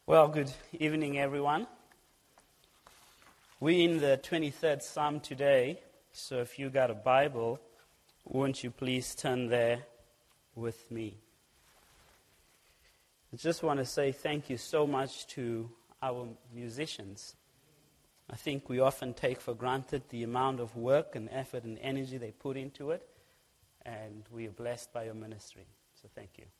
Well, good evening, everyone. We're in the 23rd Psalm today, so if you got a Bible, won't you please turn there with me? I just want to say thank you so much to our musicians. I think we often take for granted the amount of work and effort and energy they put into it, and we are blessed by your ministry, so thank you.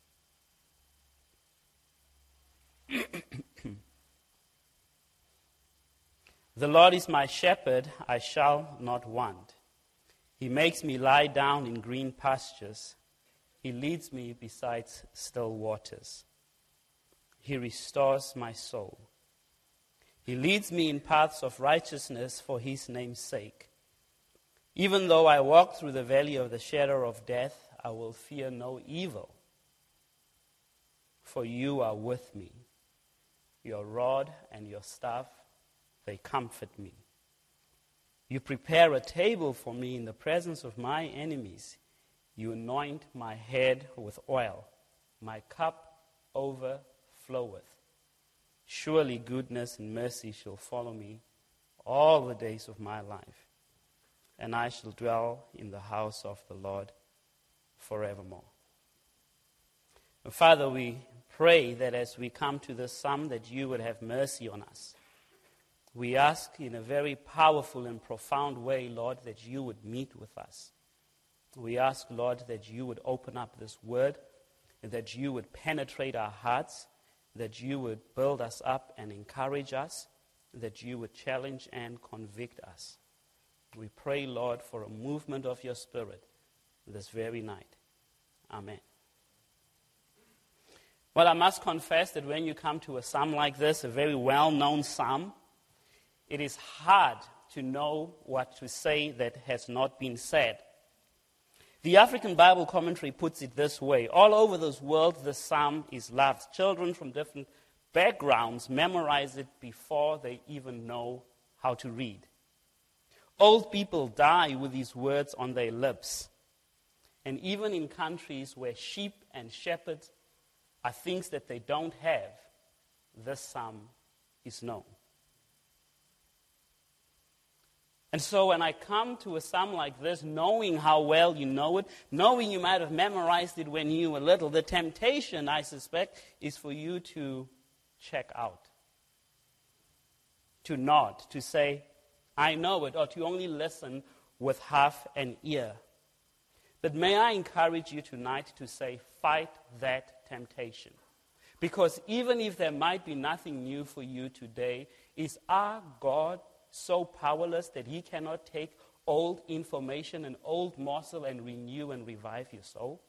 The Lord is my shepherd, I shall not want. He makes me lie down in green pastures. He leads me beside still waters. He restores my soul. He leads me in paths of righteousness for his name's sake. Even though I walk through the valley of the shadow of death, I will fear no evil. For you are with me. Your rod and your staff, they comfort me. You prepare a table for me in the presence of my enemies. You anoint my head with oil. My cup overfloweth. Surely goodness and mercy shall follow me all the days of my life, and I shall dwell in the house of the Lord forevermore. Father, we pray that as we come to this psalm, that you would have mercy on us. We ask in a very powerful and profound way, Lord, that you would meet with us. We ask, Lord, that you would open up this word, and that you would penetrate our hearts, that you would build us up and encourage us, that you would challenge and convict us. We pray, Lord, for a movement of your Spirit this very night. Amen. Well, I must confess that when you come to a psalm like this, a very well-known psalm, it is hard to know what to say that has not been said. The African Bible Commentary puts it this way: all over this world, the psalm is loved. Children from different backgrounds memorize it before they even know how to read. Old people die with these words on their lips. And even in countries where sheep and shepherds are things that they don't have, this psalm is known. And so when I come to a psalm like this, knowing how well you know it, knowing you might have memorized it when you were little, the temptation, I suspect, is for you to check out, to nod, to say, I know it, or to only listen with half an ear. But may I encourage you tonight to say, fight that temptation. Because even if there might be nothing new for you today, is our God so powerless that he cannot take old information and old morsel and renew and revive your soul?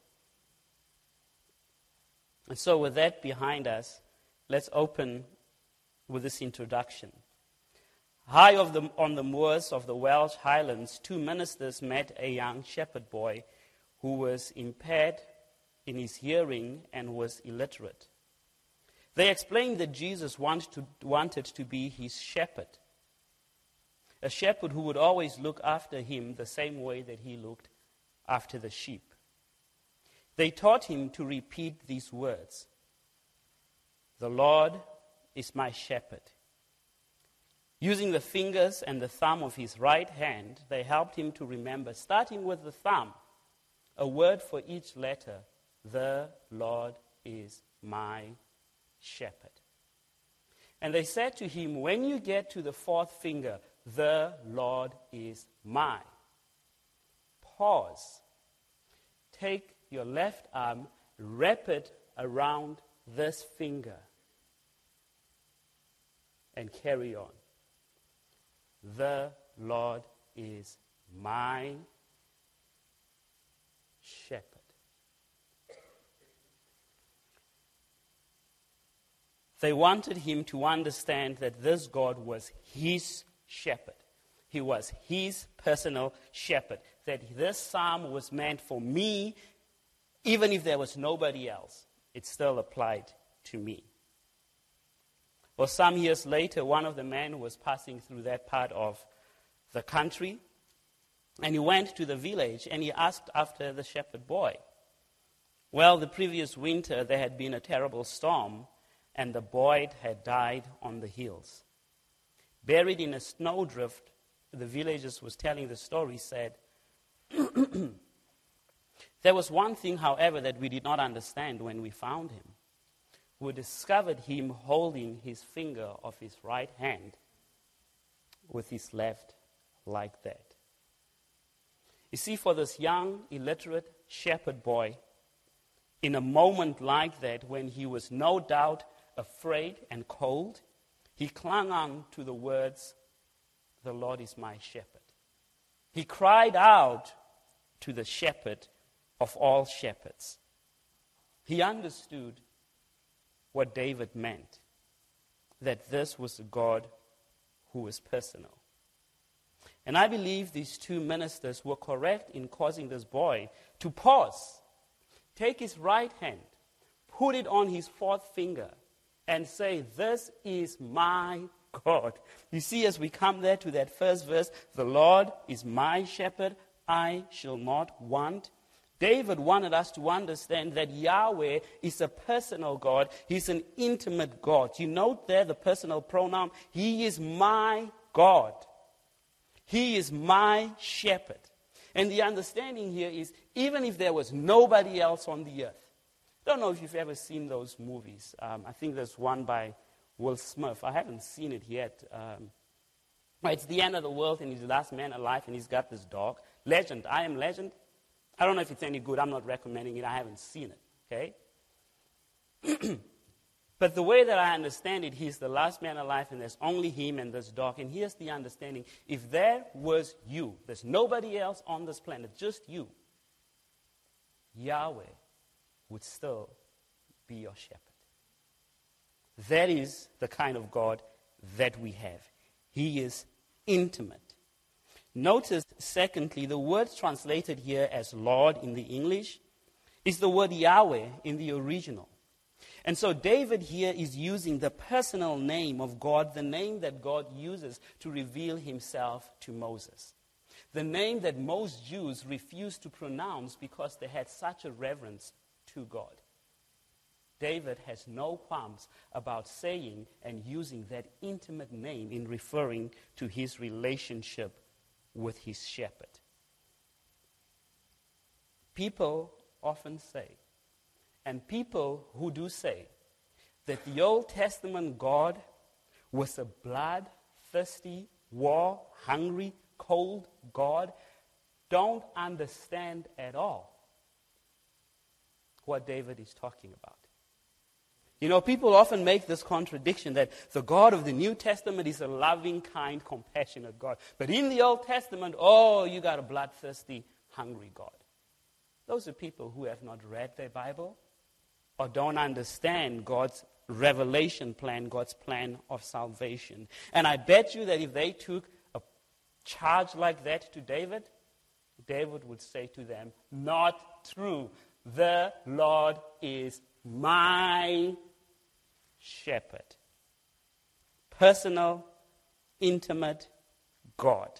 And so with that behind us, let's open with this introduction. High on the moors of the Welsh Highlands, two ministers met a young shepherd boy who was impaired in his hearing and was illiterate. They explained that Jesus wanted to be his shepherd, a shepherd who would always look after him the same way that he looked after the sheep. They taught him to repeat these words: the Lord is my shepherd. Using the fingers and the thumb of his right hand, they helped him to remember, starting with the thumb, a word for each letter: the Lord is my shepherd. And they said to him, when you get to the fourth finger, the Lord is my, pause. Take your left arm, wrap it around this finger, and carry on. The Lord is my shepherd. They wanted him to understand that this God was his shepherd. He was his personal shepherd. That this psalm was meant for me, even if there was nobody else. It still applied to me. Well, some years later, one of the men was passing through that part of the country, and he went to the village and he asked after the shepherd boy. Well, the previous winter there had been a terrible storm, and the boy had died on the hills. Buried in a snowdrift, the villagers was telling the story, said, there was one thing, however, that we did not understand when we found him. We discovered him holding his finger of his right hand with his left like that. You see, for this young, illiterate shepherd boy, in a moment like that, when he was no doubt afraid and cold, he clung on to the words, "The Lord is my shepherd." He cried out to the shepherd of all shepherds. He understood what David meant, that this was a God who was personal. And I believe these two ministers were correct in causing this boy to pause, take his right hand, put it on his fourth finger, and say, "This is my God." You see, as we come there to that first verse, "The Lord is my shepherd, I shall not want." David wanted us to understand that Yahweh is a personal God. He's an intimate God. You note there the personal pronoun. He is my God. He is my shepherd. And the understanding here is, even if there was nobody else on the earth, I don't know if you've ever seen those movies. I think there's one by Will Smith. I haven't seen it yet. It's the end of the world, and he's the last man alive, and he's got this dog. Legend. I Am Legend. I don't know if it's any good. I'm not recommending it. I haven't seen it. Okay? But the way that I understand it, he's the last man alive, and there's only him and this dog. And here's the understanding. If there was you, there's nobody else on this planet, just you, Yahweh would still be your shepherd. That is the kind of God that we have. He is intimate. Notice, secondly, the word translated here as Lord in the English is the word Yahweh in the original. And so David here is using the personal name of God, the name that God uses to reveal himself to Moses. The name that most Jews refused to pronounce because they had such a reverence to God. David has no qualms about saying and using that intimate name in referring to his relationship with his shepherd. People often say, and people who do say, that the Old Testament God was a bloodthirsty, war-hungry, cold God, don't understand at all what David is talking about. You know, people often make this contradiction that the God of the New Testament is a loving, kind, compassionate God. But in the Old Testament, you got a bloodthirsty, hungry God. Those are people who have not read their Bible or don't understand God's revelation plan, God's plan of salvation. And I bet you that if they took a charge like that to David, David would say to them, "Not true. The Lord is my shepherd." Personal, intimate God.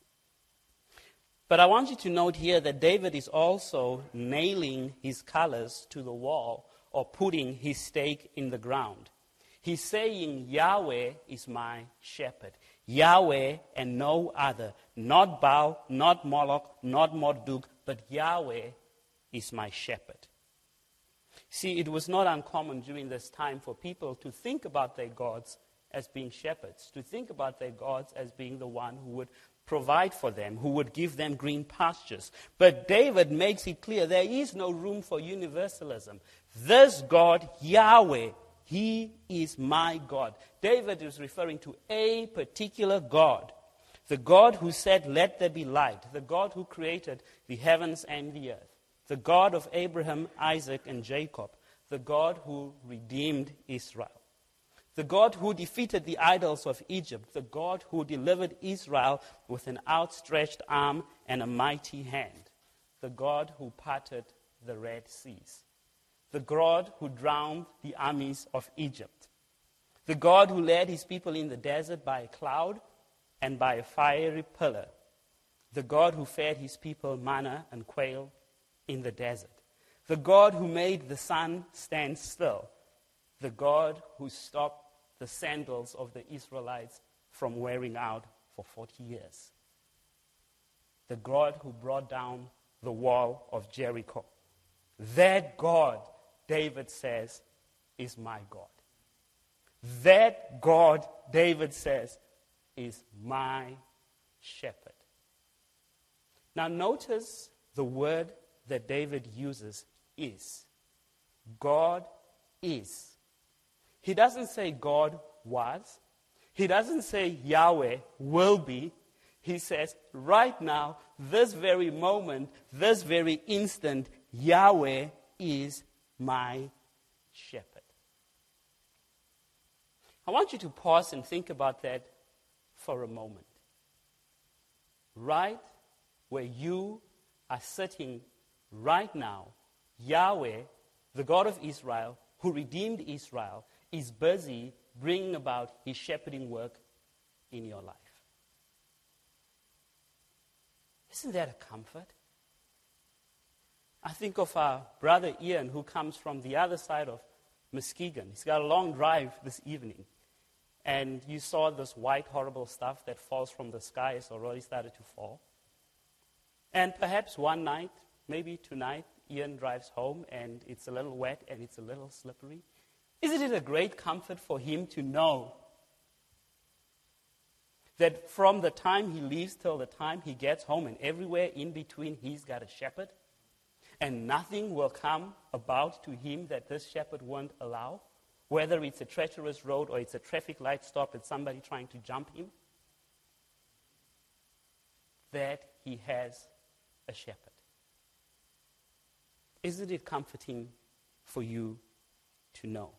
But I want you to note here that David is also nailing his colors to the wall or putting his stake in the ground. He's saying, Yahweh is my shepherd. Yahweh and no other. Not Baal, not Moloch, not Marduk, but Yahweh is my shepherd. See, it was not uncommon during this time for people to think about their gods as being shepherds, to think about their gods as being the one who would provide for them, who would give them green pastures. But David makes it clear there is no room for universalism. This God, Yahweh, he is my God. David is referring to a particular God. The God who said, "Let there be light." The God who created the heavens and the earth. The God of Abraham, Isaac, and Jacob. The God who redeemed Israel. The God who defeated the idols of Egypt. The God who delivered Israel with an outstretched arm and a mighty hand. The God who parted the Red Seas. The God who drowned the armies of Egypt. The God who led his people in the desert by a cloud and by a fiery pillar. The God who fed his people manna and quail in the desert. The God who made the sun stand still the God who stopped the sandals of the Israelites from wearing out for 40 years. The God who brought down the wall of Jericho. That God, David says, is my God. That God, David says, is my shepherd. Now notice the word that David uses is. God is. He doesn't say God was. He doesn't say Yahweh will be. He says right now, this very moment, this very instant, Yahweh is my shepherd. I want you to pause and think about that for a moment. Right where you are sitting right now, Yahweh, the God of Israel, who redeemed Israel, is busy bringing about his shepherding work in your life. Isn't that a comfort? I think of our brother Ian, who comes from the other side of Muskegon. He's got a long drive this evening. And you saw this white, horrible stuff that falls from the sky has already started to fall. And perhaps one night, maybe tonight, Ian drives home and it's a little wet and it's a little slippery. Isn't it a great comfort for him to know that from the time he leaves till the time he gets home and everywhere in between, he's got a shepherd? And nothing will come about to him that this shepherd won't allow? Whether it's a treacherous road or it's a traffic light stop and somebody trying to jump him, that he has a shepherd. Isn't it comforting for you to know?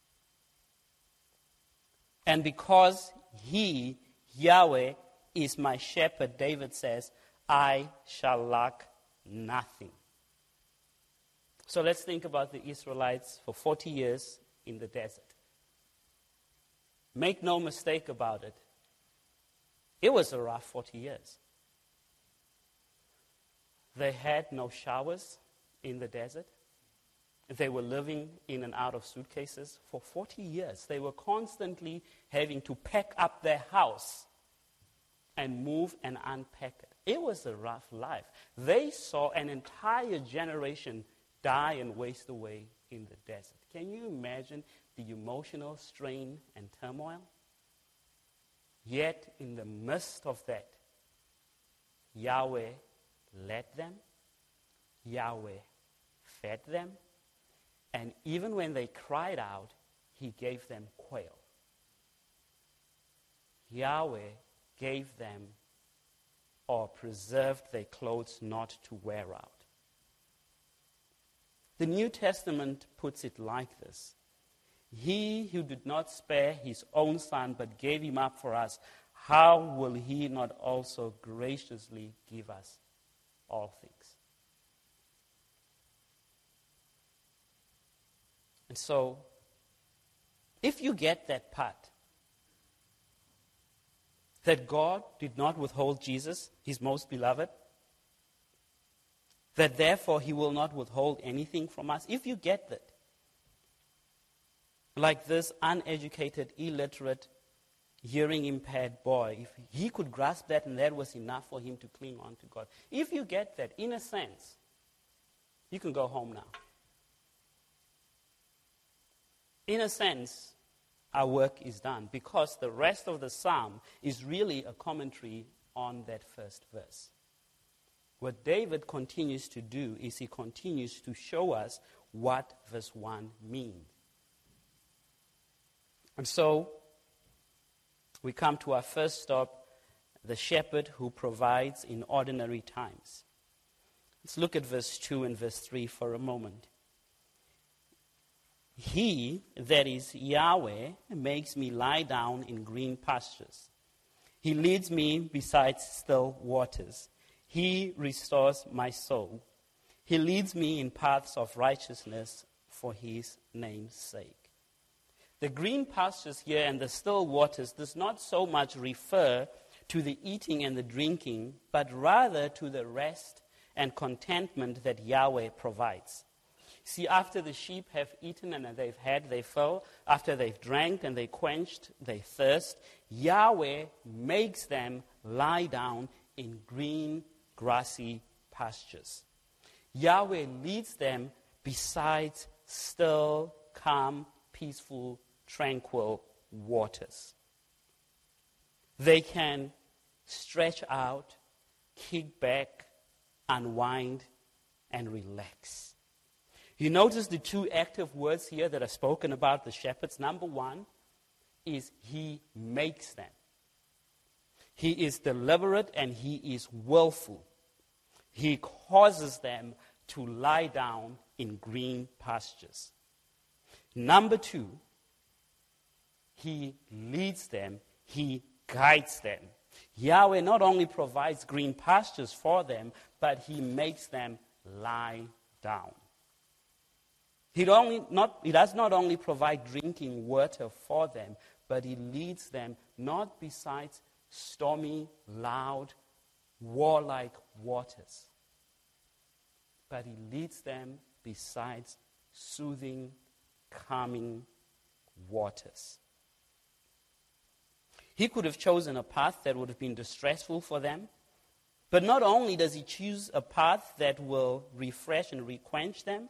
And because he, Yahweh, is my shepherd, David says, I shall lack nothing. So let's think about the Israelites for 40 years in the desert. Make no mistake about it. It was a rough 40 years. They had no showers in the desert. They were living in and out of suitcases for 40 years. They were constantly having to pack up their house and move and unpack it. It was a rough life. They saw an entire generation die and waste away in the desert. Can you imagine the emotional strain and turmoil? Yet, in the midst of that, Yahweh led them, Yahweh fed them, and even when they cried out, he gave them quail. Yahweh gave them or preserved their clothes not to wear out. The New Testament puts it like this. He who did not spare his own son but gave him up for us, how will he not also graciously give us all things? And so, if you get that part, that God did not withhold Jesus, his most beloved, that therefore he will not withhold anything from us, if you get that, like this uneducated, illiterate, hearing-impaired boy, if he could grasp that and that was enough for him to cling on to God, if you get that, in a sense, you can go home now. In a sense, our work is done because the rest of the psalm is really a commentary on that first verse. What David continues to do is he continues to show us what verse 1 means. And so, we come to our first stop, the shepherd who provides in ordinary times. Let's look at verse 2 and verse 3 for a moment. He, that is Yahweh, makes me lie down in green pastures. He leads me beside still waters. He restores my soul. He leads me in paths of righteousness for his name's sake. The green pastures here and the still waters does not so much refer to the eating and the drinking, but rather to the rest and contentment that Yahweh provides. See, after the sheep have eaten and they've had their fill, after they've drank and they quenched their thirst, Yahweh makes them lie down in green, grassy pastures. Yahweh leads them beside still, calm, peaceful, tranquil waters. They can stretch out, kick back, unwind, and relax. You notice the two active words here that are spoken about the shepherds. Number one is he makes them. He is deliberate and he is willful. He causes them to lie down in green pastures. Number two, he leads them, he guides them. Yahweh not only provides green pastures for them, but he makes them lie down. He does not only provide drinking water for them, but he leads them not beside stormy, loud, warlike waters, but he leads them beside soothing, calming waters. He could have chosen a path that would have been distressful for them, but not only does he choose a path that will refresh and requench them,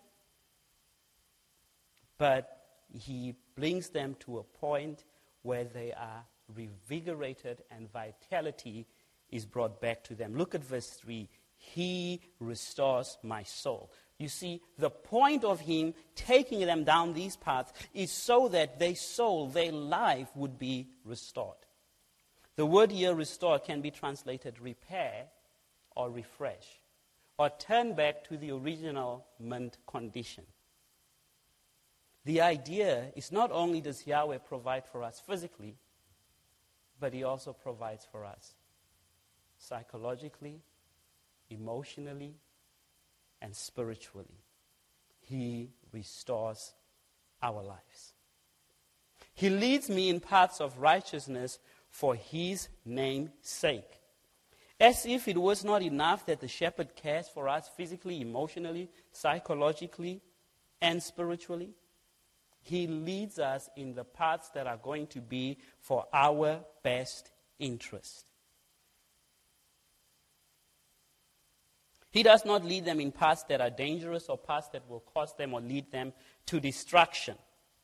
but he brings them to a point where they are revigorated and vitality is brought back to them. Look at verse 3. He restores my soul. You see, the point of him taking them down these paths is so that their soul, their life would be restored. The word here, restore, can be translated repair or refresh or turn back to the original mint condition. The idea is not only does Yahweh provide for us physically, but he also provides for us psychologically, emotionally, and spiritually. He restores our lives. He leads me in paths of righteousness for his name's sake. As if it was not enough that the shepherd cares for us physically, emotionally, psychologically, and spiritually, he leads us in the paths that are going to be for our best interest. He does not lead them in paths that are dangerous or paths that will cause them or lead them to destruction.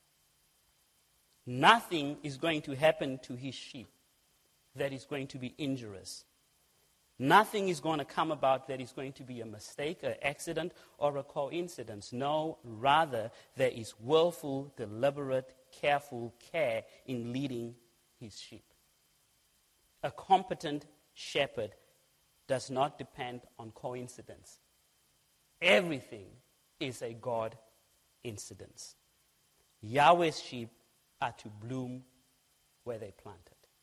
Nothing is going to happen to his sheep that is going to be injurious. Nothing is going to come about that is going to be a mistake, an accident, or a coincidence. No, rather, there is willful, deliberate, careful care in leading his sheep. A competent shepherd does not depend on coincidence. Everything is a God incidence. Yahweh's sheep are to bloom where they planted.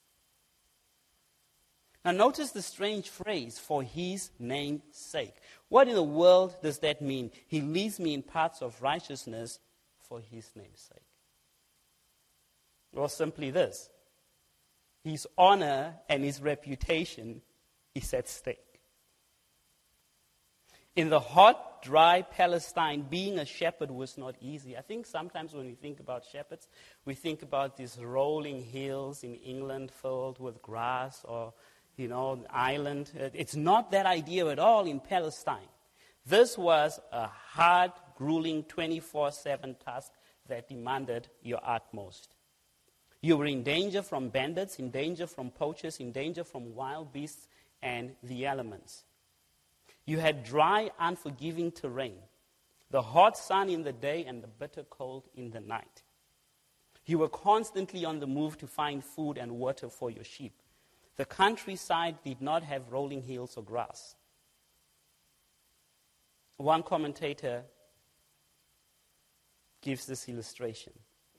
Now notice the strange phrase, for his name's sake. What in the world does that mean? He leads me in paths of righteousness for his name's sake. Well, simply this. His honor and his reputation is at stake. In the hot, dry Palestine, being a shepherd was not easy. I think sometimes when we think about shepherds, we think about these rolling hills in England filled with grass or an island. It's not that idea at all in Palestine. This was a hard, grueling, 24/7 task that demanded your utmost. You were in danger from bandits, in danger from poachers, in danger from wild beasts and the elements. You had dry, unforgiving terrain, the hot sun in the day and the bitter cold in the night. You were constantly on the move to find food and water for your sheep. The countryside did not have rolling hills or grass. One commentator gives this illustration.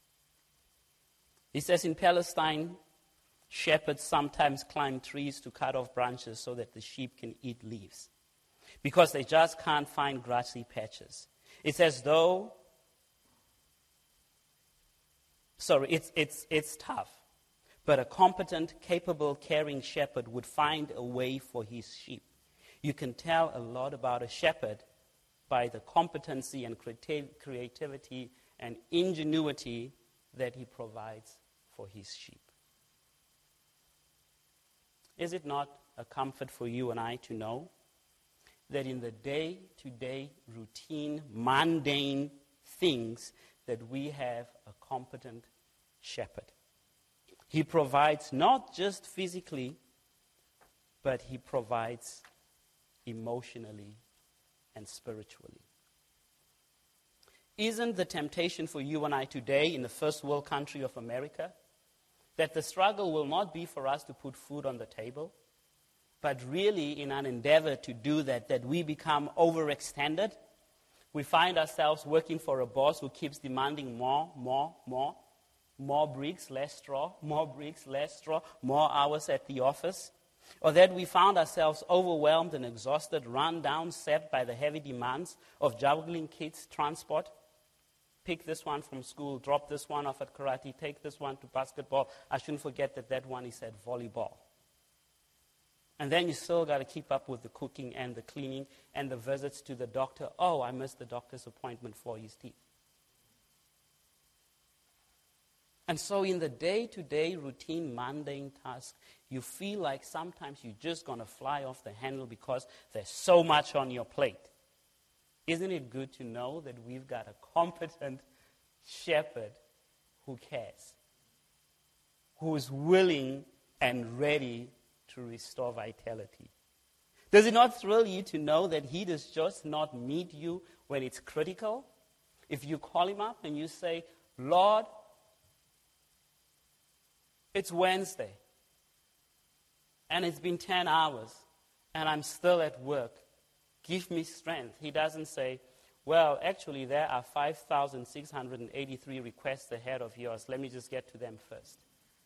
He says in Palestine, shepherds sometimes climb trees to cut off branches so that the sheep can eat leaves, because they just can't find grassy patches. It's as though, it's tough. But a competent, capable, caring shepherd would find a way for his sheep. You can tell a lot about a shepherd by the competency and creativity and ingenuity that he provides for his sheep. Is it not a comfort for you and I to know that in the day-to-day routine, mundane things, that we have a competent shepherd? He provides not just physically, but he provides emotionally and spiritually. Isn't the temptation for you and I today in the first world country of America that the struggle will not be for us to put food on the table, but really in an endeavor to do that, that we become overextended? We find ourselves working for a boss who keeps demanding more bricks, less straw, more bricks, less straw, more hours at the office. Or that we found ourselves overwhelmed and exhausted, run down, sapped by the heavy demands of juggling kids' transport. Pick this one from school, drop this one off at karate, take this one to basketball. I shouldn't forget that one is at volleyball. And then you still got to keep up with the cooking and the cleaning and the visits to the doctor. Oh, I missed the doctor's appointment for his teeth. And so in the day-to-day routine, mundane task, you feel like sometimes you're just going to fly off the handle because there's so much on your plate. Isn't it good to know that we've got a competent shepherd who cares, who is willing and ready to restore vitality? Does it not thrill you to know that he does just not meet you when it's critical? If you call him up and you say, Lord, it's Wednesday, and it's been 10 hours, and I'm still at work. Give me strength. He doesn't say, well, actually, there are 5,683 requests ahead of yours. Let me just get to them first.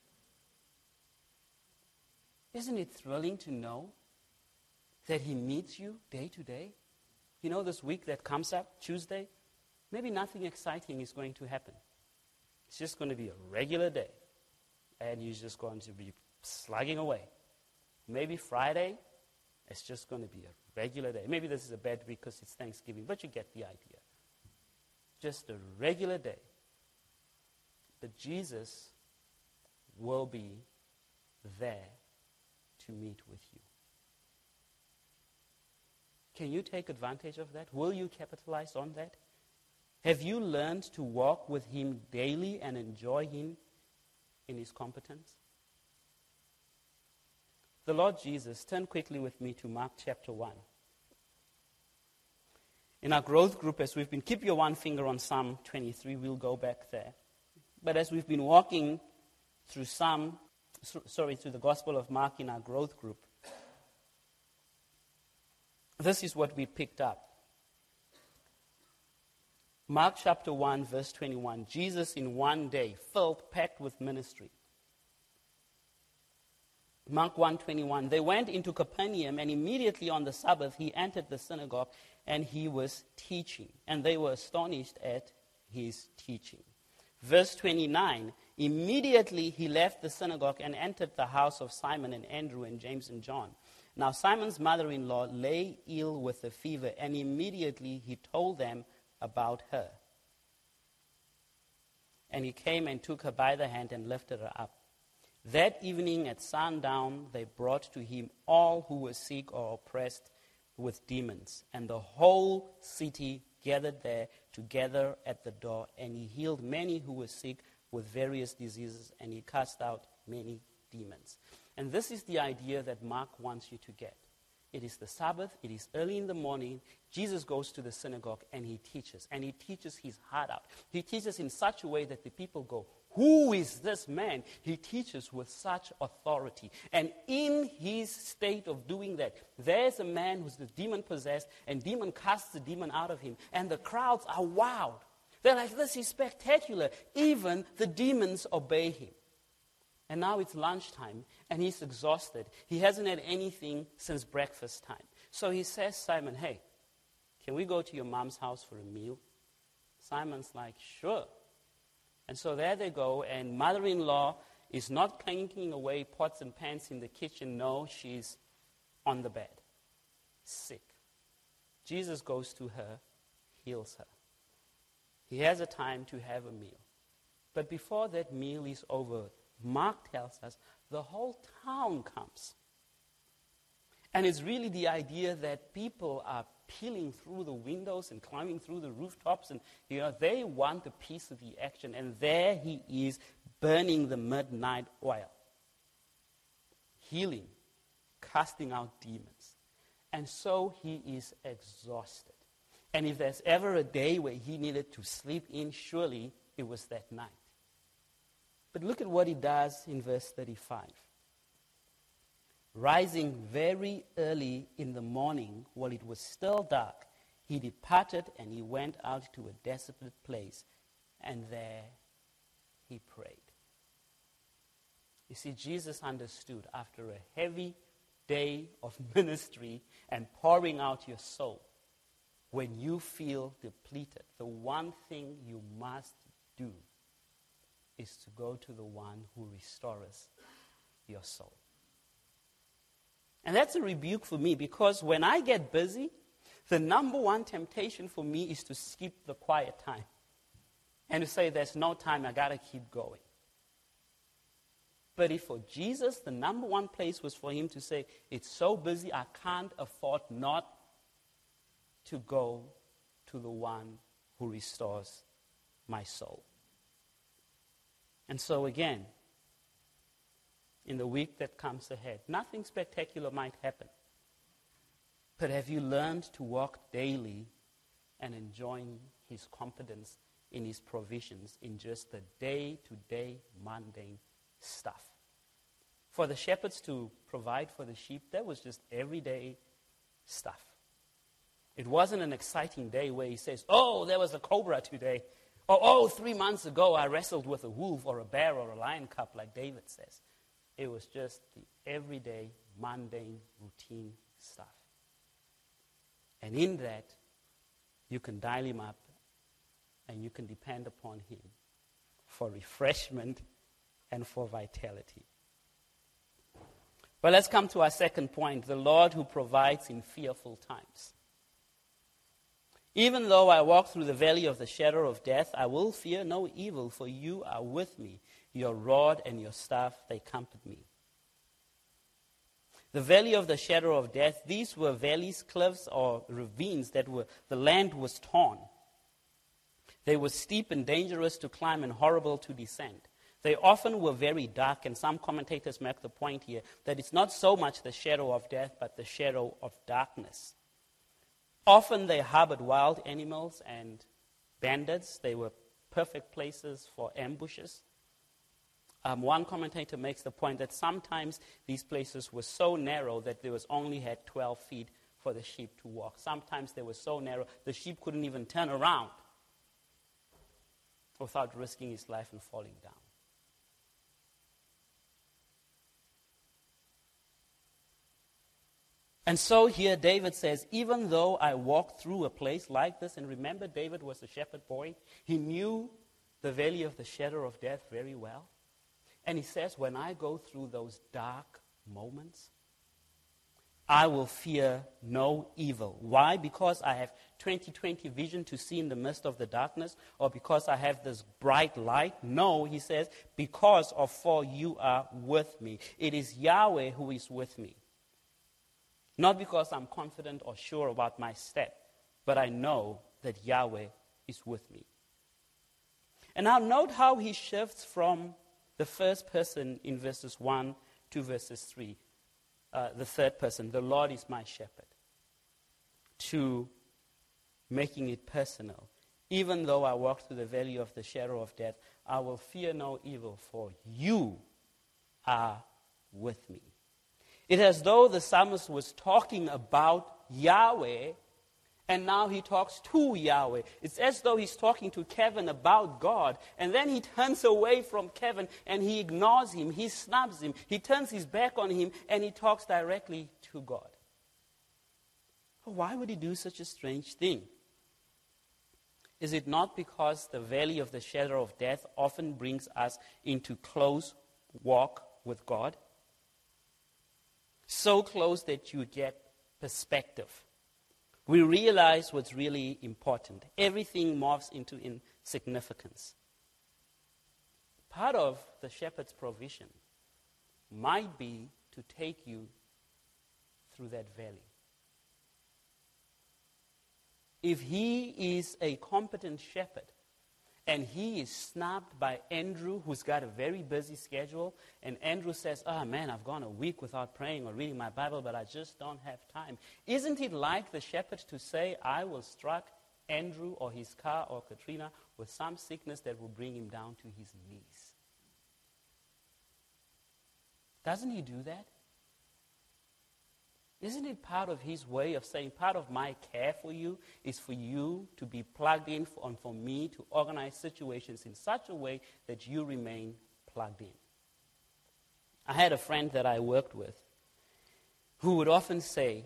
Isn't it thrilling to know that he meets you day to day? You know, this week that comes up, Tuesday, maybe nothing exciting is going to happen. It's just going to be a regular day. And you're just going to be slugging away. Maybe Friday, it's just going to be a regular day. Maybe this is a bad week because it's Thanksgiving, but you get the idea. Just a regular day. But Jesus will be there to meet with you. Can you take advantage of that? Will you capitalize on that? Have you learned to walk with him daily and enjoy him in his competence? The Lord Jesus, turn quickly with me to Mark chapter 1. In our growth group, as we've been, keep your one finger on Psalm 23, we'll go back there. But as we've been walking through the Gospel of Mark in our growth group, this is what we picked up. Mark chapter 1, verse 21. Jesus in one day, packed with ministry. Mark 1:21. They went into Capernaum, and immediately on the Sabbath he entered the synagogue, and he was teaching. And they were astonished at his teaching. Verse 29. Immediately he left the synagogue and entered the house of Simon and Andrew and James and John. Now Simon's mother-in-law lay ill with a fever, and immediately he told them about her. And he came and took her by the hand and lifted her up. That evening at sundown, they brought to him all who were sick or oppressed with demons. And the whole city gathered there together at the door. And he healed many who were sick with various diseases, and he cast out many demons. And this is the idea that Mark wants you to get. It is the Sabbath. It is early in the morning. Jesus goes to the synagogue and he teaches. And he teaches his heart out. He teaches in such a way that the people go, who is this man? He teaches with such authority. And in his state of doing that, there's a man who's the demon possessed, and demon casts the demon out of him. And the crowds are wowed. They're like, this is spectacular. Even the demons obey him. And now it's lunchtime, and he's exhausted. He hasn't had anything since breakfast time. So he says, Simon, hey, can we go to your mom's house for a meal? Simon's like, sure. And so there they go, and mother-in-law is not clanking away pots and pans in the kitchen. No, she's on the bed, sick. Jesus goes to her heals her. He has a time to have a meal. But before that meal is over, Mark tells us the whole town comes. And it's really the idea that people are peeling through the windows and climbing through the rooftops, and they want a piece of the action. And there he is, burning the midnight oil, healing, casting out demons. And so he is exhausted. And if there's ever a day where he needed to sleep in, surely it was that night. But look at what he does in verse 35. Rising very early in the morning, while it was still dark, he departed and he went out to a desolate place, and there he prayed. You see, Jesus understood after a heavy day of ministry and pouring out your soul, when you feel depleted, the one thing you must do is to go to the one who restores your soul. And that's a rebuke for me, because when I get busy, the number one temptation for me is to skip the quiet time and to say, there's no time, I got to keep going. But if for Jesus, the number one place was for him to say, it's so busy, I can't afford not to go to the one who restores my soul. And so again, in the week that comes ahead, nothing spectacular might happen. But have you learned to walk daily and enjoying his confidence in his provisions in just the day-to-day mundane stuff? For the shepherds to provide for the sheep, that was just everyday stuff. It wasn't an exciting day where he says, oh, there was a cobra today. Or, oh, 3 months ago I wrestled with a wolf or a bear or a lion cub, like David says. It was just the everyday, mundane, routine stuff. And in that, you can dial him up and you can depend upon him for refreshment and for vitality. But let's come to our second point, the Lord who provides in fearful times. Even though I walk through the valley of the shadow of death, I will fear no evil, for you are with me. Your rod and your staff, they comfort me. The valley of the shadow of death, these were valleys, cliffs, or ravines the land was torn. They were steep and dangerous to climb and horrible to descend. They often were very dark, and some commentators make the point here that it's not so much the shadow of death, but the shadow of darkness. Often they harbored wild animals and bandits. They were perfect places for ambushes. One commentator makes the point that sometimes these places were so narrow that there was only had 12 feet for the sheep to walk. Sometimes they were so narrow the sheep couldn't even turn around without risking his life and falling down. And so here David says, even though I walk through a place like this, and remember David was a shepherd boy, he knew the valley of the shadow of death very well. And he says, when I go through those dark moments, I will fear no evil. Why? Because I have 20/20 vision to see in the midst of the darkness, or because I have this bright light? No, he says, because of for you are with me. It is Yahweh who is with me. Not because I'm confident or sure about my step, but I know that Yahweh is with me. And now note how he shifts from the first person in verses 1 to verses 3, the third person, the Lord is my shepherd, to making it personal. Even though I walk through the valley of the shadow of death, I will fear no evil, for you are with me. It's as though the psalmist was talking about Yahweh, and now he talks to Yahweh. It's as though he's talking to Kevin about God, and then he turns away from Kevin, and he ignores him, he snubs him, he turns his back on him, and he talks directly to God. Why would he do such a strange thing? Is it not because the valley of the shadow of death often brings us into close walk with God? So close that you get perspective. we realize what's really important. Everything morphs into insignificance. Part of the shepherd's provision might be to take you through that valley. If he is a competent shepherd, and he is snubbed by Andrew, who's got a very busy schedule, and Andrew says, man, I've gone a week without praying or reading my Bible, but I just don't have time. Isn't it like the shepherd to say, I will strike Andrew or his car or Katrina with some sickness that will bring him down to his knees? Doesn't he do that? Isn't it part of his way of saying, part of my care for you is for you to be plugged in and for me to organize situations in such a way that you remain plugged in? I had a friend that I worked with who would often say,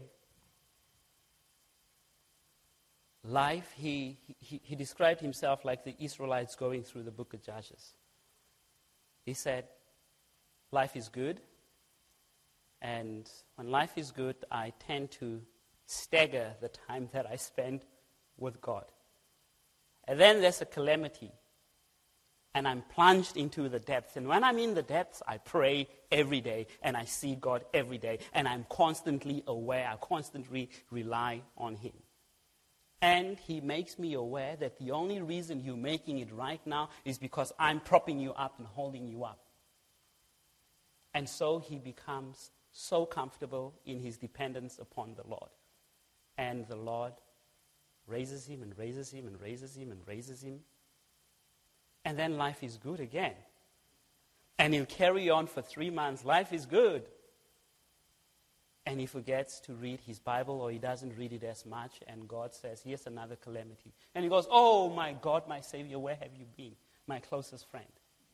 life, he described himself like the Israelites going through the book of Judges. He said, life is good. And when life is good, I tend to stagger the time that I spend with God. And then there's a calamity, and I'm plunged into the depths. And when I'm in the depths, I pray every day, and I see God every day, and I'm constantly aware. I constantly rely on Him. And he makes me aware that the only reason you're making it right now is because I'm propping you up and holding you up. And so he becomes so comfortable in his dependence upon the Lord. And the Lord raises him and raises him and raises him and raises him. And then life is good again. And he'll carry on for 3 months. Life is good. And he forgets to read his Bible, or he doesn't read it as much. And God says, here's another calamity. And he goes, oh my God, my Savior, where have you been? My closest friend.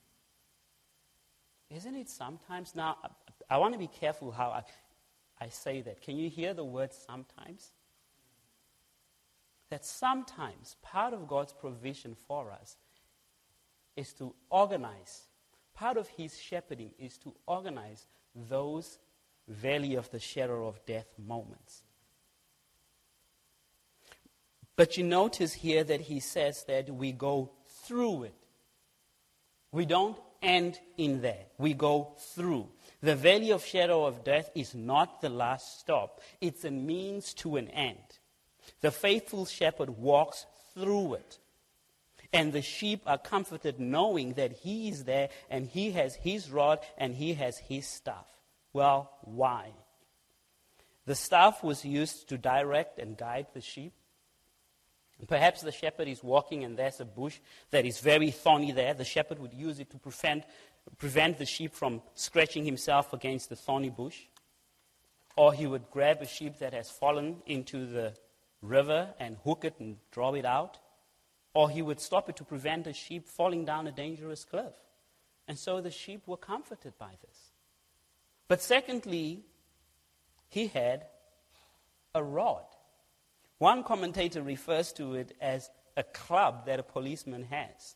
Isn't it sometimes? Now, I want to be careful how I say that. Can you hear the word sometimes? That sometimes part of God's provision for us is to organize. Part of his shepherding is to organize those valley of the shadow of death moments. But you notice here that he says that we go through it. We don't end in there. We go through. The valley of shadow of death is not the last stop. It's a means to an end. The faithful shepherd walks through it. And the sheep are comforted knowing that he is there and he has his rod and he has his staff. Well, why? The staff was used to direct and guide the sheep. Perhaps the shepherd is walking and there's a bush that is very thorny there. The shepherd would use it to prevent the sheep from scratching himself against the thorny bush. Or he would grab a sheep that has fallen into the river and hook it and draw it out. Or he would stop it to prevent a sheep falling down a dangerous cliff. And so the sheep were comforted by this. But secondly, he had a rod. One commentator refers to it as a club that a policeman has.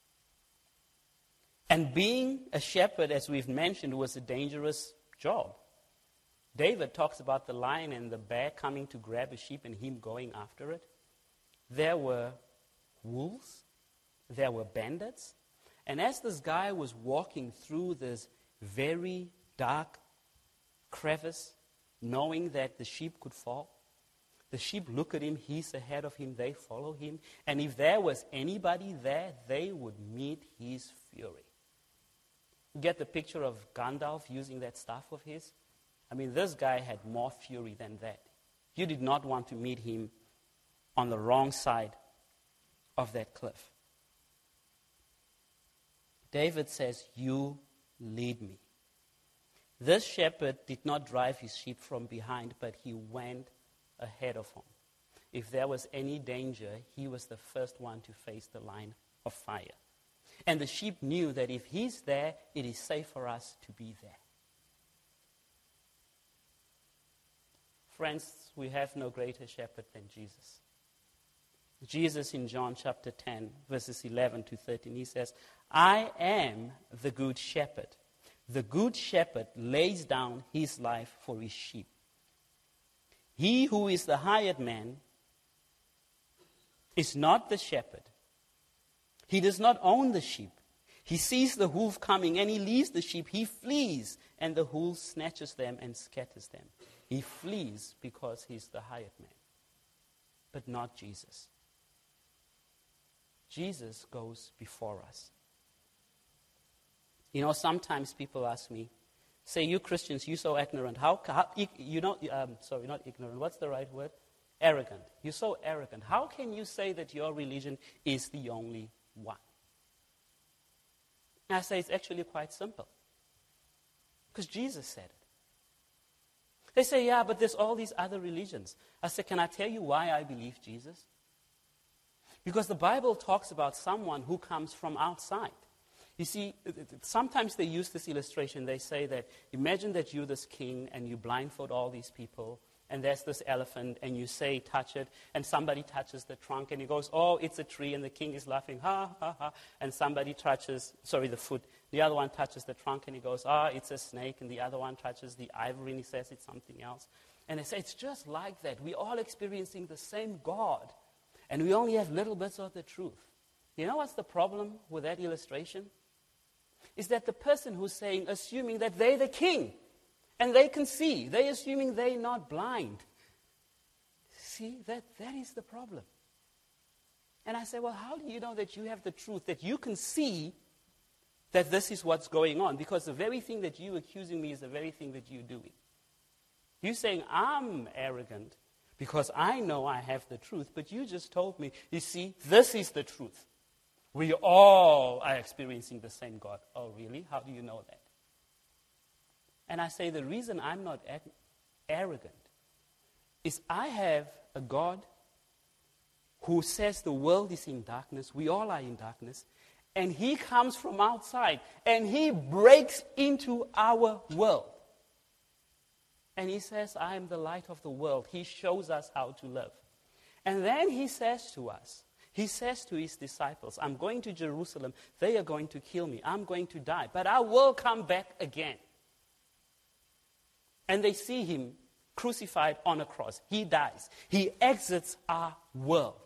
And being a shepherd, as we've mentioned, was a dangerous job. David talks about the lion and the bear coming to grab a sheep and him going after it. There were wolves. There were bandits. And as this guy was walking through this very dark crevice, knowing that the sheep could fall, the sheep look at him, he's ahead of him, they follow him. And if there was anybody there, they would meet his fury. You get the picture of Gandalf using that staff of his? I mean, this guy had more fury than that. You did not want to meet him on the wrong side of that cliff. David says, you lead me. This shepherd did not drive his sheep from behind, but he went ahead of him. If there was any danger, he was the first one to face the line of fire. And the sheep knew that if he's there, it is safe for us to be there. Friends, we have no greater shepherd than Jesus. Jesus in John chapter 10, verses 11 to 13, he says, I am the good shepherd. The good shepherd lays down his life for his sheep. He who is the hired man is not the shepherd. He does not own the sheep. He sees the wolf coming and he leaves the sheep. He flees and the wolf snatches them and scatters them. He flees because he's the hired man, but not Jesus. Jesus goes before us. You know, sometimes people ask me, say, you Christians, you're so ignorant. Not ignorant. What's the right word? Arrogant. You're so arrogant. How can you say that your religion is the only one? And I say it's actually quite simple. Because Jesus said it. They say, yeah, but there's all these other religions. I say, can I tell you why I believe Jesus? Because the Bible talks about someone who comes from outside. You see, sometimes they use this illustration. They say that, imagine that you're this king and you blindfold all these people, and there's this elephant, and you say, touch it, and somebody touches the trunk, and he goes, oh, it's a tree, and the king is laughing, ha, ha, ha, and somebody touches, the foot. The other one touches the trunk, and he goes, it's a snake, and the other one touches the ivory, and he says it's something else. And they say, it's just like that. We're all experiencing the same God, and we only have little bits of the truth. You know what's the problem with that illustration? Is that the person who's saying, assuming that they're the king, and they can see, they're assuming they're not blind. See, that is the problem. And I say, well, how do you know that you have the truth, that you can see that this is what's going on? Because the very thing that you're accusing me is the very thing that you're doing. You're saying, I'm arrogant because I know I have the truth, but you just told me, you see, this is the truth. We all are experiencing the same God. Oh, really? How do you know that? And I say the reason I'm not arrogant is I have a God who says the world is in darkness, we all are in darkness, and he comes from outside, and he breaks into our world. And he says, I am the light of the world. He shows us how to live. And then he says to us, he says to his disciples, I'm going to Jerusalem. They are going to kill me. I'm going to die. But I will come back again. And they see him crucified on a cross. He dies. He exits our world.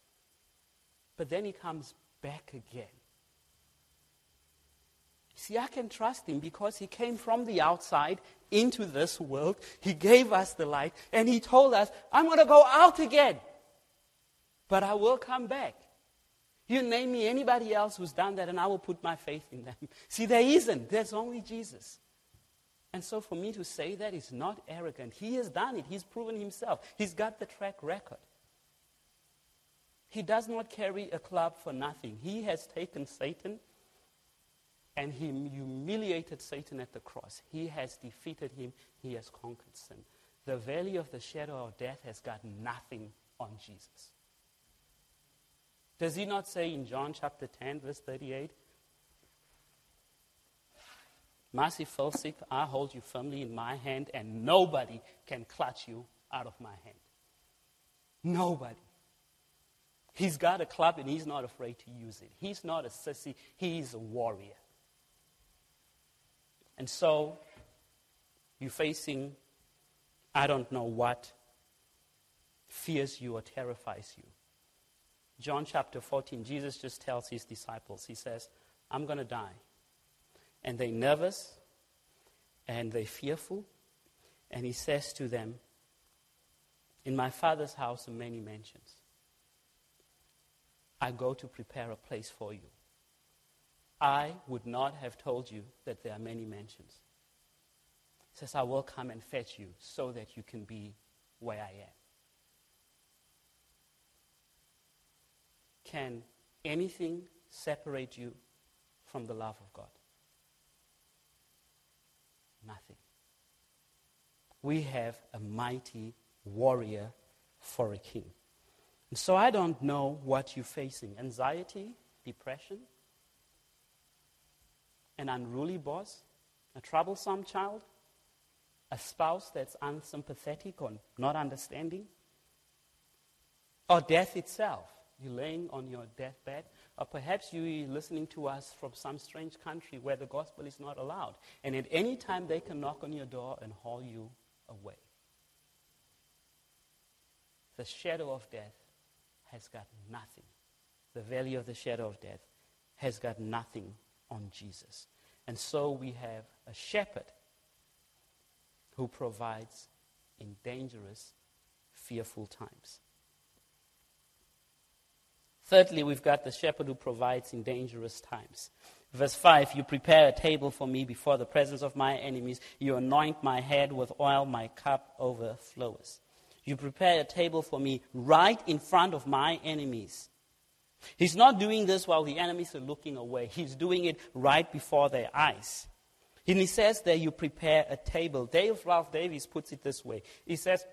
But then he comes back again. See, I can trust him because he came from the outside into this world. He gave us the light. And he told us, I'm going to go out again. But I will come back. You name me anybody else who's done that, and I will put my faith in them. See, there isn't. There's only Jesus. And so for me to say that is not arrogant. He has done it. He's proven himself. He's got the track record. He does not carry a club for nothing. He has taken Satan and he humiliated Satan at the cross. He has defeated him. He has conquered sin. The valley of the shadow of death has got nothing on Jesus. Does he not say in John chapter 10, verse 38, merciful, sick, I hold you firmly in my hand, and nobody can clutch you out of my hand. Nobody. He's got a club and he's not afraid to use it. He's not a sissy, he's a warrior. And so, you're facing, I don't know what fears you or terrifies you. John chapter 14, Jesus just tells his disciples, he says, I'm going to die. And they're nervous, and they're fearful. And he says to them, in my Father's house are many mansions. I go to prepare a place for you. I would not have told you that there are many mansions. He says, I will come and fetch you so that you can be where I am. Can anything separate you from the love of God? Nothing. We have a mighty warrior for a king. And so I don't know what you're facing. Anxiety, depression, an unruly boss, a troublesome child, a spouse that's unsympathetic or not understanding, or death itself. You're laying on your deathbed, or perhaps you're listening to us from some strange country where the gospel is not allowed. And at any time they can knock on your door and haul you away. The shadow of death has got nothing. The valley of the shadow of death has got nothing on Jesus. And so we have a shepherd who provides in dangerous, fearful times. Thirdly, we've got the shepherd who provides in dangerous times. Verse 5, you prepare a table for me before the presence of my enemies. You anoint my head with oil, my cup overflows. You prepare a table for me right in front of my enemies. He's not doing this while the enemies are looking away. He's doing it right before their eyes. And he says there, you prepare a table. Ralph Davis puts it this way. He says,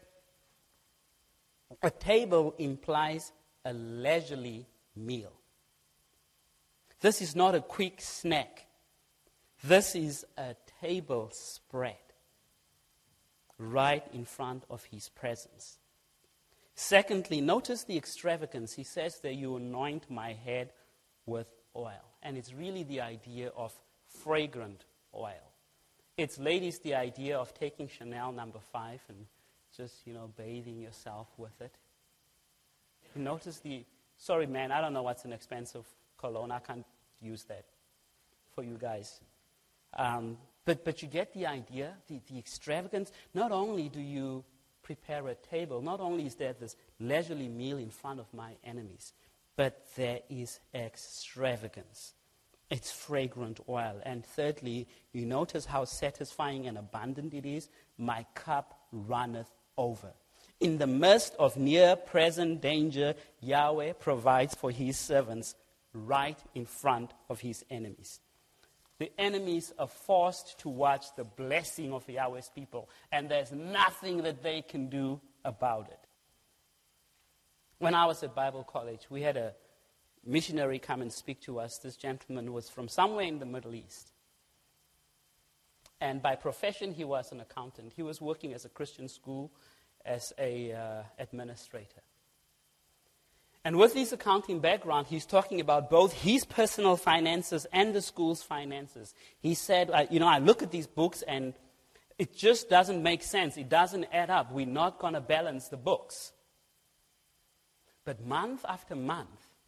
a table implies a leisurely meal. This is not a quick snack. This is a table spread right in front of his presence. Secondly, notice the extravagance. He says that you anoint my head with oil. And it's really the idea of fragrant oil. It's, ladies, the idea of taking Chanel No. 5 and just, bathing yourself with it. You notice sorry man, I don't know what's an expensive cologne. I can't use that for you guys. But you get the idea, the extravagance. Not only do you prepare a table, not only is there this leisurely meal in front of my enemies, but there is extravagance. It's fragrant oil. And thirdly, you notice how satisfying and abundant it is. My cup runneth over. In the midst of near-present danger, Yahweh provides for his servants right in front of his enemies. The enemies are forced to watch the blessing of Yahweh's people, and there's nothing that they can do about it. When I was at Bible college, we had a missionary come and speak to us. This gentleman was from somewhere in the Middle East. And by profession, he was an accountant. He was working as a Christian school as a administrator. And with his accounting background, he's talking about both his personal finances and the school's finances. He said, I look at these books and it just doesn't make sense. It doesn't add up. We're not going to balance the books. But month after month,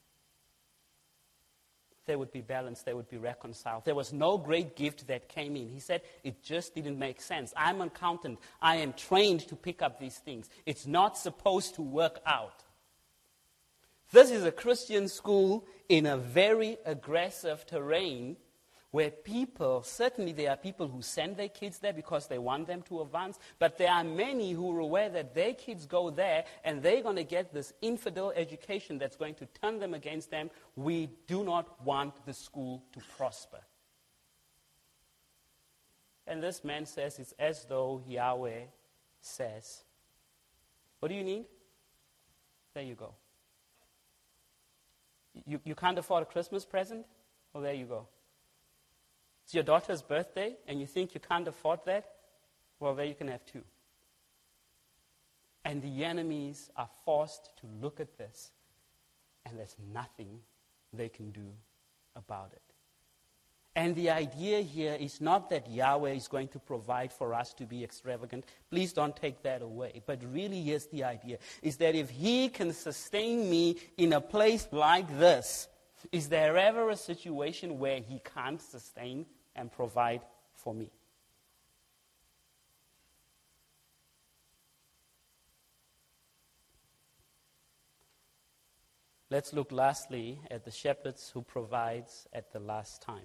they would be balanced, they would be reconciled. There was no great gift that came in. He said, it just didn't make sense. I'm an accountant. I am trained to pick up these things. It's not supposed to work out. This is a Christian school in a very aggressive terrain where certainly there are people who send their kids there because they want them to advance, but there are many who are aware that their kids go there and they're going to get this infidel education that's going to turn them against them. We do not want the school to prosper. And this man says it's as though Yahweh says, what do you need? There you go. You can't afford a Christmas present? Well, there you go. It's your daughter's birthday, and you think you can't afford that? Well, there you can have two. And the enemies are forced to look at this, and there's nothing they can do about it. And the idea here is not that Yahweh is going to provide for us to be extravagant. Please don't take that away. But really, here's the idea, is that if he can sustain me in a place like this, is there ever a situation where he can't sustain and provide for me? Let's look lastly at the shepherds who provides at the last time.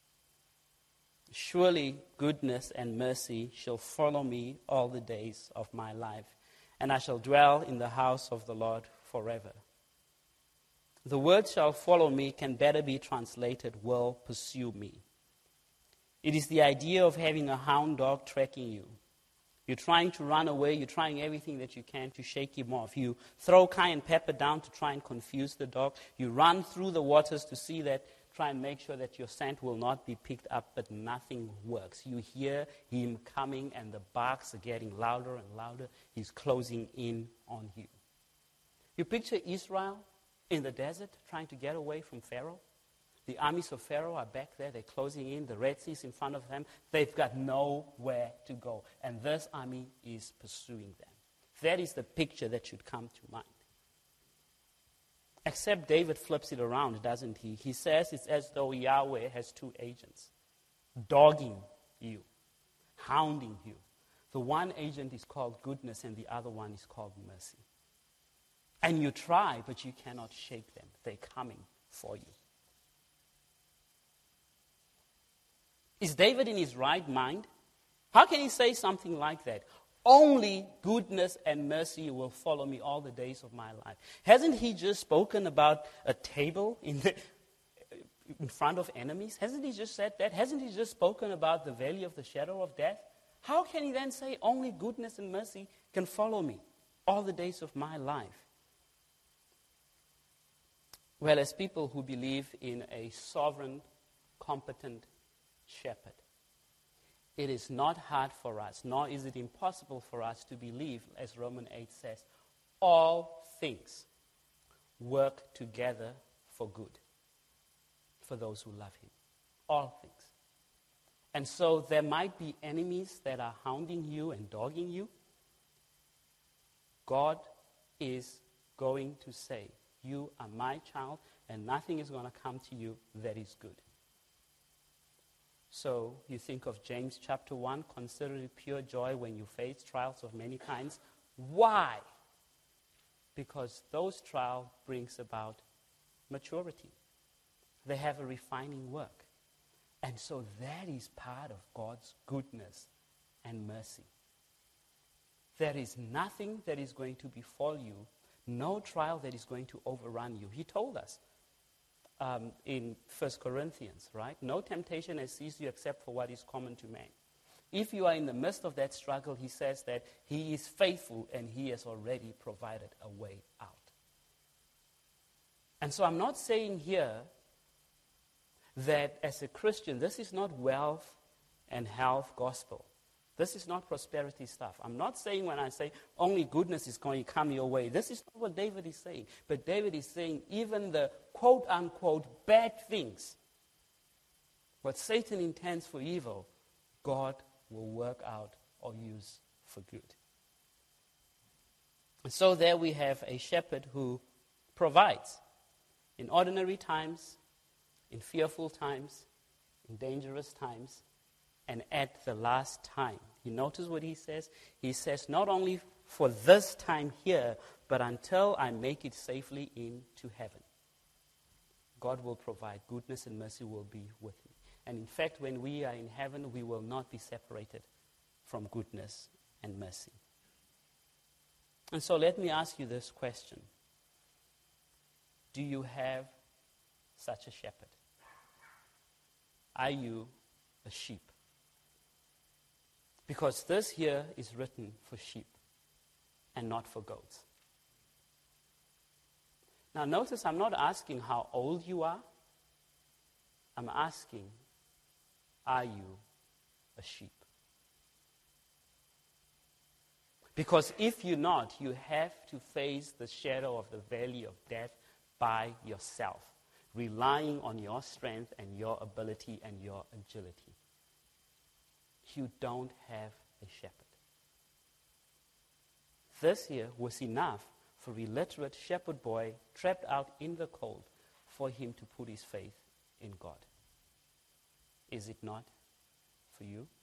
Surely goodness and mercy shall follow me all the days of my life, and I shall dwell in the house of the Lord forever. The word shall follow me can better be translated, will pursue me. It is the idea of having a hound dog tracking you. You're trying to run away. You're trying everything that you can to shake him off. You throw cayenne pepper down to try and confuse the dog. You run through the waters to see that, try and make sure that your scent will not be picked up, but nothing works. You hear him coming and the barks are getting louder and louder. He's closing in on you. You picture Israel in the desert trying to get away from Pharaoh. The armies of Pharaoh are back there. They're closing in. The Red Sea is in front of them. They've got nowhere to go. And this army is pursuing them. That is the picture that should come to mind. Except David flips it around, doesn't he? He says it's as though Yahweh has two agents, dogging you, hounding you. The one agent is called goodness and the other one is called mercy. And you try, but you cannot shake them. They're coming for you. Is David in his right mind? How can he say something like that? Only goodness and mercy will follow me all the days of my life. Hasn't he just spoken about a table in front of enemies? Hasn't he just said that? Hasn't he just spoken about the valley of the shadow of death? How can he then say only goodness and mercy can follow me all the days of my life? Well, as people who believe in a sovereign, competent shepherd, it is not hard for us, nor is it impossible for us to believe, as Romans 8 says, all things work together for good for those who love him. All things. And so there might be enemies that are hounding you and dogging you. God is going to say, you are my child, and nothing is going to come to you that is good. So you think of James chapter 1, consider it pure joy when you face trials of many kinds. Why? Because those trials brings about maturity. They have a refining work. And so that is part of God's goodness and mercy. There is nothing that is going to befall you, no trial that is going to overrun you. He told us in 1 Corinthians, right? No temptation has seized you except for what is common to man. If you are in the midst of that struggle, he says that he is faithful and he has already provided a way out. And so I'm not saying here that as a Christian, this is not wealth and health gospel. This is not prosperity stuff. I'm not saying when I say only goodness is going to come your way. This is not what David is saying. But David is saying even the quote-unquote bad things, what Satan intends for evil, God will work out or use for good. And so there we have a shepherd who provides in ordinary times, in fearful times, in dangerous times, and at the last time. You notice what he says? He says, not only for this time here, but until I make it safely into heaven. God will provide. Goodness and mercy will be with me. And in fact, when we are in heaven, we will not be separated from goodness and mercy. And so let me ask you this question. Do you have such a shepherd? Are you a sheep? Because this here is written for sheep and not for goats. Now notice I'm not asking how old you are. I'm asking, are you a sheep? Because if you're not, you have to face the shadow of the valley of death by yourself, relying on your strength and your ability and your agility. You don't have a shepherd. This here was enough for a illiterate shepherd boy trapped out in the cold for him to put his faith in God. Is it not for you?